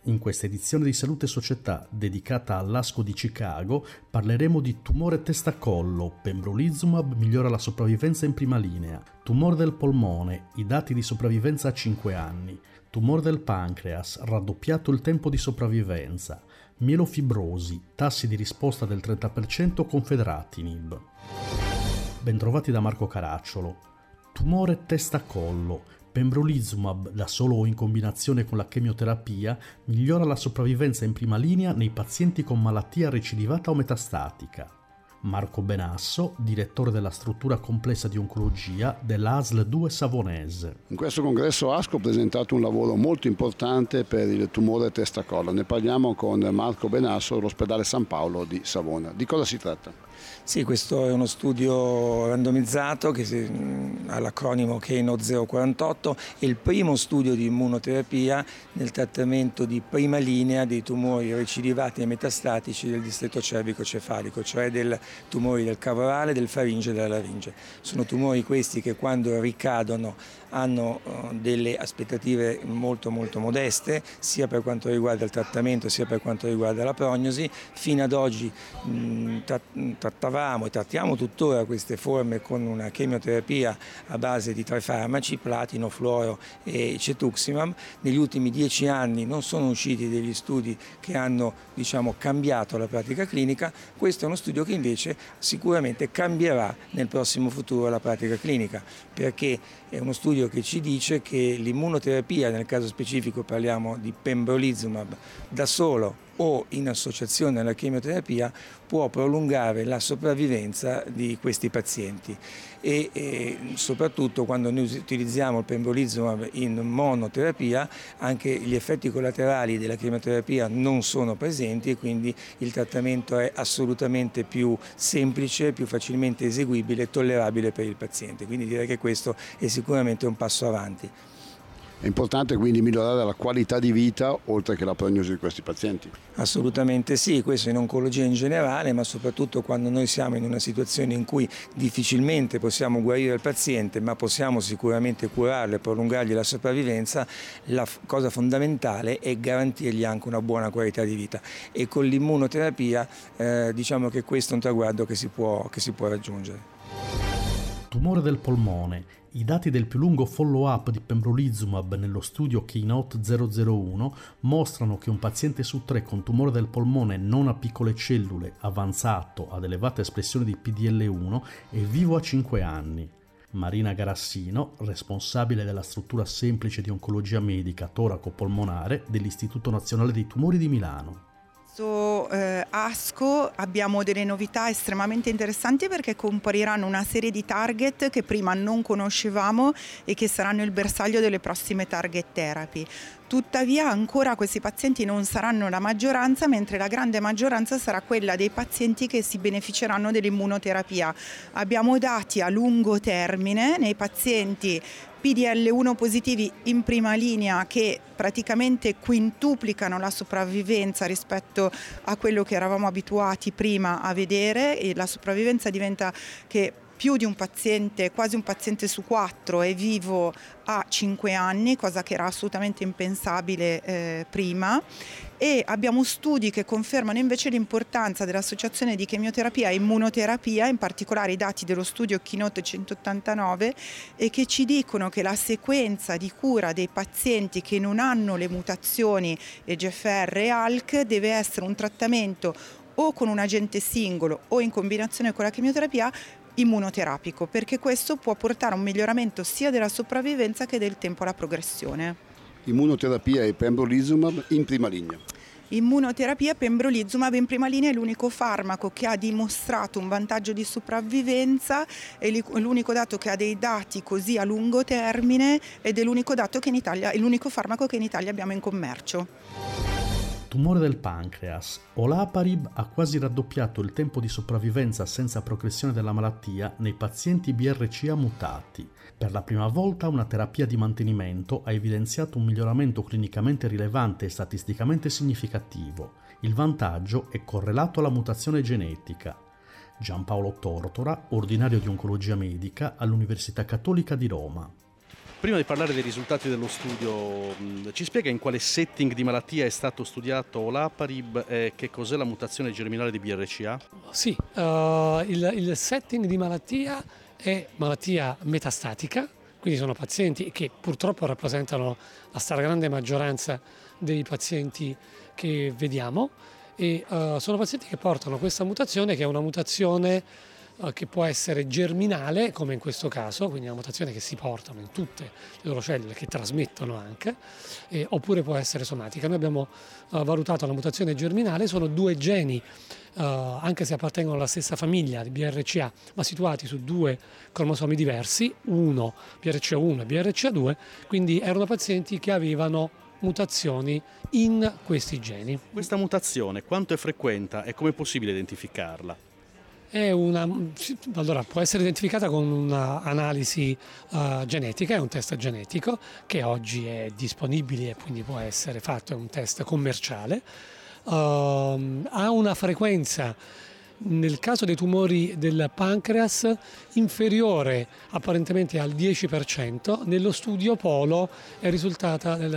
In questa edizione di Salute e Società, dedicata all'ASCO di Chicago, parleremo di tumore testa-collo, pembrolizumab migliora la sopravvivenza in prima linea, tumore del polmone, i dati di sopravvivenza a 5 anni, tumore del pancreas, raddoppiato il tempo di sopravvivenza, mielofibrosi, tassi di risposta del 30% con Fedratinib. Bentrovati da Marco Caracciolo. Tumore testa-collo. Pembrolizumab, da solo o in combinazione con la chemioterapia, migliora la sopravvivenza in prima linea nei pazienti con malattia recidivata o metastatica. Marco Benasso, direttore della struttura complessa di oncologia dell'ASL 2 Savonese. In questo congresso ASCO ho presentato un lavoro molto importante per il tumore testa-collo. Ne parliamo con Marco Benasso dell'ospedale San Paolo di Savona. Di cosa si tratta? Sì, questo è uno studio randomizzato che ha l'acronimo Keynote 048, è il primo studio di immunoterapia nel trattamento di prima linea dei tumori recidivati e metastatici del distretto cervico-cefalico, cioè del tumori del cavo orale, del faringe e della laringe. Sono tumori questi che quando ricadono hanno delle aspettative molto modeste, sia per quanto riguarda il trattamento sia per quanto riguarda la prognosi. Fino ad oggi trattavamo e trattiamo tuttora queste forme con una chemioterapia a base di 3 farmaci, platino, fluoro e cetuximab. Negli ultimi 10 anni non sono usciti degli studi che hanno cambiato la pratica clinica. Questo è uno studio che invece sicuramente cambierà nel prossimo futuro la pratica clinica, perché è uno studio che ci dice che l'immunoterapia, nel caso specifico parliamo di pembrolizumab, da solo o in associazione alla chemioterapia, può prolungare la sopravvivenza di questi pazienti e soprattutto quando noi utilizziamo il pembrolizumab in monoterapia anche gli effetti collaterali della chemioterapia non sono presenti e quindi il trattamento è assolutamente più semplice, più facilmente eseguibile e tollerabile per il paziente, quindi direi che questo è sicuramente un passo avanti. È importante quindi migliorare la qualità di vita oltre che la prognosi di questi pazienti? Assolutamente sì, questo in oncologia in generale, ma soprattutto quando noi siamo in una situazione in cui difficilmente possiamo guarire il paziente, ma possiamo sicuramente curarlo e prolungargli la sopravvivenza, la cosa fondamentale è garantirgli anche una buona qualità di vita e con l'immunoterapia diciamo che questo è un traguardo che si può raggiungere. Tumore del polmone. I dati del più lungo follow-up di pembrolizumab nello studio Keynote 001 mostrano che un paziente su 3 con tumore del polmone non a piccole cellule, avanzato, ad elevata espressione di PDL1, è vivo a 5 anni. Marina Garassino, responsabile della struttura semplice di oncologia medica toraco-polmonare dell'Istituto Nazionale dei Tumori di Milano. ASCO abbiamo delle novità estremamente interessanti perché compariranno una serie di target che prima non conoscevamo e che saranno il bersaglio delle prossime target therapy. Tuttavia ancora questi pazienti non saranno la maggioranza, mentre la grande maggioranza sarà quella dei pazienti che si beneficeranno dell'immunoterapia. Abbiamo dati a lungo termine nei pazienti PDL1 positivi in prima linea che praticamente quintuplicano la sopravvivenza rispetto a quello che eravamo abituati prima a vedere, e la sopravvivenza diventa che più di un paziente, quasi un paziente su 4 è vivo a 5 anni, cosa che era assolutamente impensabile prima. E abbiamo studi che confermano invece l'importanza dell'associazione di chemioterapia e immunoterapia, in particolare i dati dello studio Keynote 189, e che ci dicono che la sequenza di cura dei pazienti che non hanno le mutazioni EGFR e ALK deve essere un trattamento o con un agente singolo o in combinazione con la chemioterapia immunoterapico, perché questo può portare a un miglioramento sia della sopravvivenza che del tempo alla progressione. Immunoterapia e pembrolizumab in prima linea. Immunoterapia pembrolizumab in prima linea è l'unico farmaco che ha dimostrato un vantaggio di sopravvivenza, è l'unico dato che ha dei dati così a lungo termine ed è l'unico dato che in Italia, è l'unico farmaco che in Italia abbiamo in commercio. Tumore del pancreas. Olaparib ha quasi raddoppiato il tempo di sopravvivenza senza progressione della malattia nei pazienti BRCA mutati. Per la prima volta una terapia di mantenimento ha evidenziato un miglioramento clinicamente rilevante e statisticamente significativo. Il vantaggio è correlato alla mutazione genetica. Giampaolo Tortora, ordinario di oncologia medica all'Università Cattolica di Roma. Prima di parlare dei risultati dello studio, ci spiega in quale setting di malattia è stato studiato olaparib e che cos'è la mutazione germinale di BRCA? Sì, il setting di malattia è malattia metastatica, quindi sono pazienti che purtroppo rappresentano la stragrande maggioranza dei pazienti che vediamo e sono pazienti che portano questa mutazione, che è una mutazione che può essere germinale, come in questo caso, quindi una mutazione che si portano in tutte le loro cellule, che trasmettono anche, oppure può essere somatica. Noi abbiamo valutato la mutazione germinale, sono 2 geni, anche se appartengono alla stessa famiglia di BRCA, ma situati su 2 cromosomi diversi, uno BRCA1 e BRCA2, quindi erano pazienti che avevano mutazioni in questi geni. Questa mutazione quanto è frequente e come è possibile identificarla? Allora, può essere identificata con un'analisi genetica, è un test genetico che oggi è disponibile e quindi può essere fatto, è un test commerciale. Ha una frequenza, nel caso dei tumori del pancreas, inferiore apparentemente al 10%, nello studio Polo è risultata nel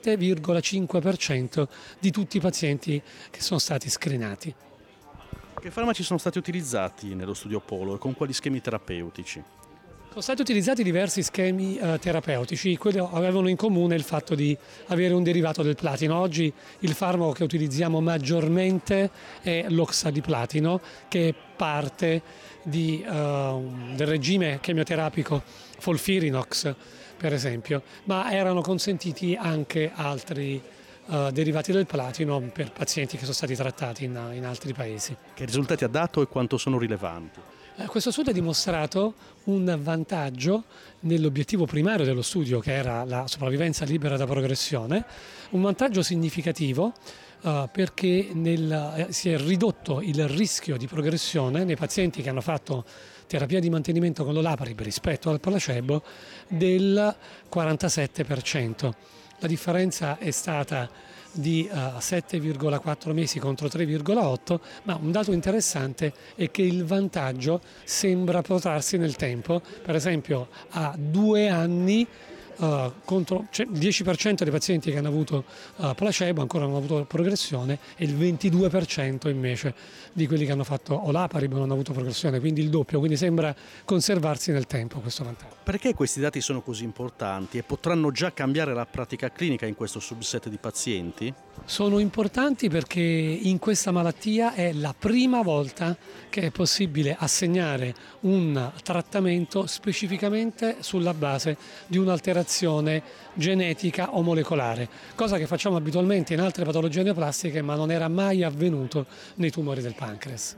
7,5% di tutti i pazienti che sono stati screenati. Che farmaci sono stati utilizzati nello studio Polo e con quali schemi terapeutici? Sono stati utilizzati diversi schemi terapeutici, quelli avevano in comune il fatto di avere un derivato del platino. Oggi il farmaco che utilizziamo maggiormente è l'oxadiplatino, che è parte del regime chemioterapico FOLFIRINOX, per esempio, ma erano consentiti anche altri derivati del platino per pazienti che sono stati trattati in altri paesi. Che risultati ha dato e quanto sono rilevanti? Questo studio ha dimostrato un vantaggio nell'obiettivo primario dello studio, che era la sopravvivenza libera da progressione, un vantaggio significativo perché si è ridotto il rischio di progressione nei pazienti che hanno fatto terapia di mantenimento con l'olaparib rispetto al placebo del 47%. La differenza è stata di 7,4 mesi contro 3,8, ma un dato interessante è che il vantaggio sembra protrarsi nel tempo. Per esempio, a 2 anni contro il 10% dei pazienti che hanno avuto placebo ancora non hanno avuto progressione e il 22% invece di quelli che hanno fatto olaparib non hanno avuto progressione, quindi il doppio, quindi sembra conservarsi nel tempo questo vantaggio. Perché questi dati sono così importanti e potranno già cambiare la pratica clinica in questo subset di pazienti? Sono importanti perché in questa malattia è la prima volta che è possibile assegnare un trattamento specificamente sulla base di un'alterazione genetica o molecolare, cosa che facciamo abitualmente in altre patologie neoplastiche ma non era mai avvenuto nei tumori del pancreas.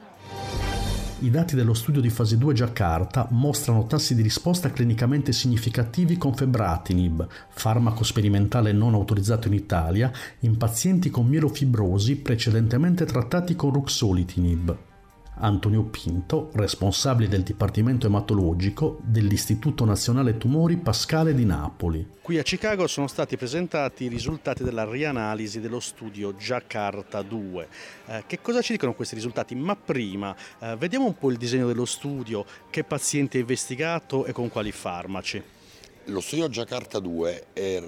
I dati dello studio di fase 2 Giacarta mostrano tassi di risposta clinicamente significativi con febratinib, farmaco sperimentale non autorizzato in Italia, in pazienti con mielofibrosi precedentemente trattati con ruxolitinib. Antonio Pinto, responsabile del Dipartimento Ematologico dell'Istituto Nazionale Tumori Pascale di Napoli. Qui a Chicago sono stati presentati i risultati della rianalisi dello studio Giacarta 2. Che cosa ci dicono questi risultati? Ma prima, vediamo un po' il disegno dello studio, che pazienti ha investigato e con quali farmaci. Lo studio Giacarta 2 è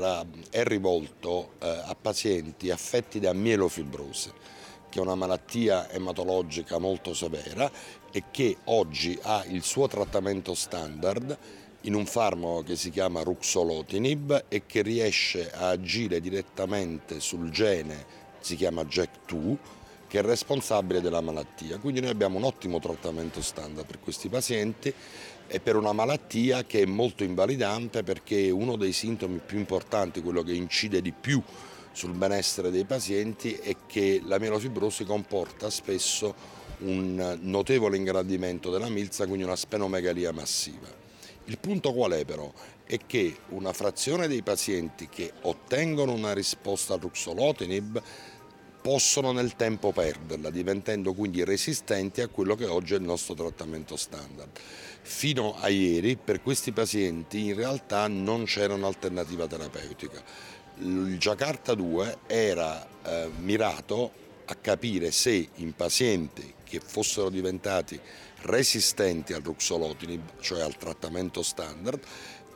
rivolto a pazienti affetti da mielofibrosi, che è una malattia ematologica molto severa e che oggi ha il suo trattamento standard in un farmaco che si chiama ruxolitinib e che riesce a agire direttamente sul gene, si chiama JAK2, che è responsabile della malattia. Quindi noi abbiamo un ottimo trattamento standard per questi pazienti e per una malattia che è molto invalidante, perché uno dei sintomi più importanti, quello che incide di più sul benessere dei pazienti, è che la mielofibrosi comporta spesso un notevole ingrandimento della milza, quindi una splenomegalia massiva. Il punto qual è però? È che una frazione dei pazienti che ottengono una risposta al ruxolitinib possono nel tempo perderla, diventando quindi resistenti a quello che oggi è il nostro trattamento standard. Fino a ieri per questi pazienti in realtà non c'era un'alternativa terapeutica. Il Giacarta 2 era mirato a capire se in pazienti che fossero diventati resistenti al ruxolitinib, cioè al trattamento standard,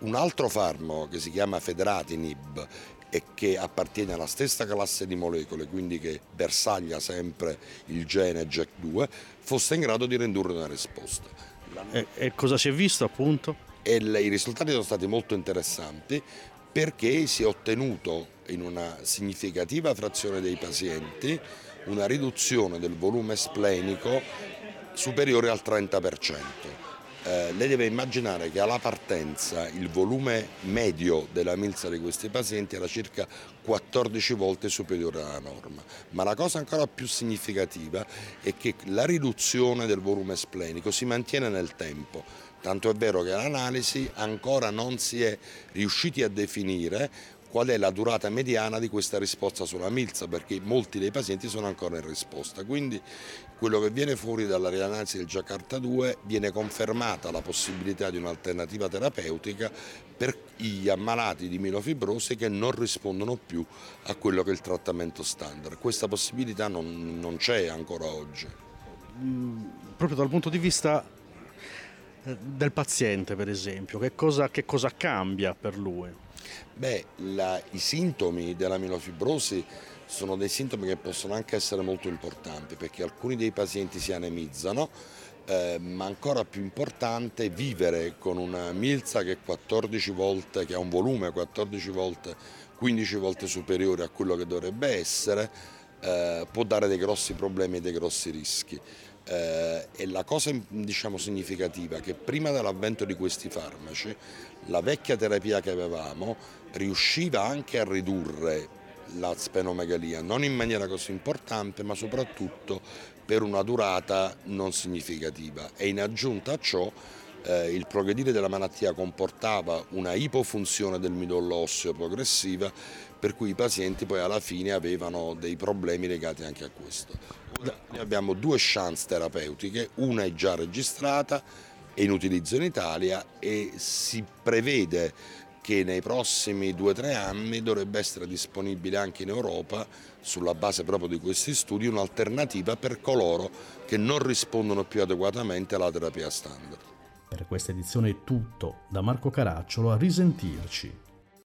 Un altro farmaco che si chiama Fedratinib e che appartiene alla stessa classe di molecole, quindi che bersaglia sempre il gene JAK2, fosse in grado di ridurre una risposta. E cosa si è visto appunto? I risultati sono stati molto interessanti perché si è ottenuto in una significativa frazione dei pazienti una riduzione del volume splenico superiore al 30%. Lei deve immaginare che alla partenza il volume medio della milza di questi pazienti era circa 14 volte superiore alla norma, ma la cosa ancora più significativa è che la riduzione del volume splenico si mantiene nel tempo, tanto è vero che l'analisi ancora non si è riusciti a definire qual è la durata mediana di questa risposta sulla milza, perché molti dei pazienti sono ancora in risposta. Quindi quello che viene fuori dalla rianalisi del Giacarta 2 viene confermata la possibilità di un'alternativa terapeutica per gli ammalati di mielofibrosi che non rispondono più a quello che è il trattamento standard. Questa possibilità non c'è ancora oggi. Proprio dal punto di vista del paziente, per esempio, che cosa cambia per lui? I sintomi della mielofibrosi sono dei sintomi che possono anche essere molto importanti, perché alcuni dei pazienti si anemizzano, ma ancora più importante vivere con una milza che ha un volume 14 volte, 15 volte superiore a quello che dovrebbe essere, può dare dei grossi problemi e dei grossi rischi. E la cosa significativa è che prima dell'avvento di questi farmaci la vecchia terapia che avevamo riusciva anche a ridurre la splenomegalia, non in maniera così importante, ma soprattutto per una durata non significativa, e in aggiunta a ciò il progredire della malattia comportava una ipofunzione del midollo osseo progressiva, per cui i pazienti poi alla fine avevano dei problemi legati anche a questo. Noi abbiamo 2 chance terapeutiche, una è già registrata, è in utilizzo in Italia e si prevede che nei prossimi 2-3 anni dovrebbe essere disponibile anche in Europa, sulla base proprio di questi studi, un'alternativa per coloro che non rispondono più adeguatamente alla terapia standard. Per questa edizione è tutto, da Marco Caracciolo, a risentirci.